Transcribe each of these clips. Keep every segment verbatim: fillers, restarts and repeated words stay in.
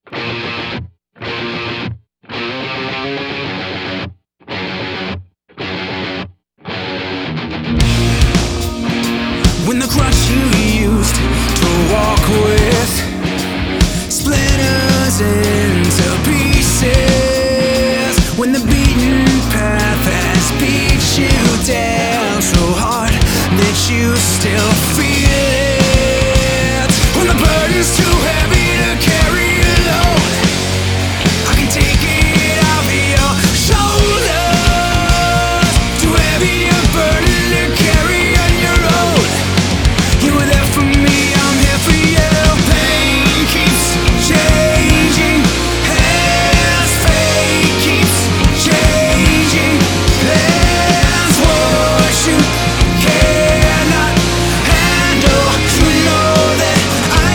When the crutch you used to walk with splinters into pieces, when the beaten path has beat you down so hard that you still feel it, when the burden's too heavy to carry alone, I can take it off your shoulders. Too heavy a burden to carry on your own. You were there for me, I'm here for you. Pain keeps changing as fate keeps changing plans. What you cannot handle, you know that I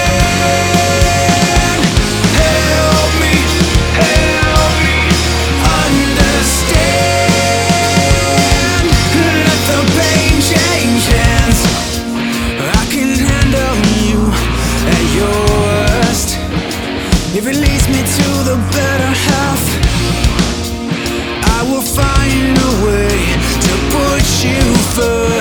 can. Help me, help me understand. Let the pain change hands. I can handle you at your worst. If it leads me to the better half, I will find a way to put you first.